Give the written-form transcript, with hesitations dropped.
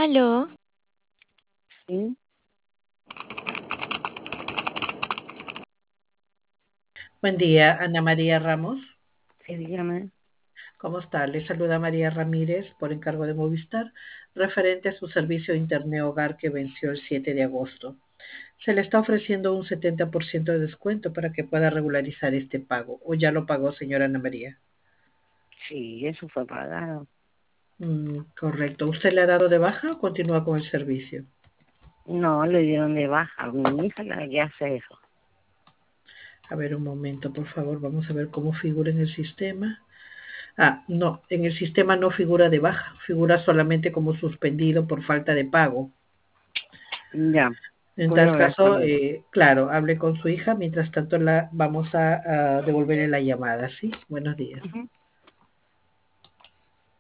Aló, Sí, Buen día, Ana María Ramos. sí, dígame. ¿Cómo está? Le saluda María Ramírez por encargo de Movistar, referente a su servicio de Internet Hogar que venció el 7 de agosto. Se le está ofreciendo un 70% de descuento para que pueda regularizar este pago. ¿O ya lo pagó, señora Ana María? Sí, eso fue pagado. Correcto. ¿Usted le ha dado de baja o continúa con el servicio? No, le dieron de baja. Mi hija la que hace eso. A ver, un momento, por favor. Vamos a ver cómo figura en el sistema. No, en el sistema no figura de baja, figura solamente como suspendido por falta de pago. Ya, En voy a tal hablar con caso, ella. claro, hable con su hija. Mientras tanto, vamos a devolverle la llamada, ¿sí? Buenos días. Ujú.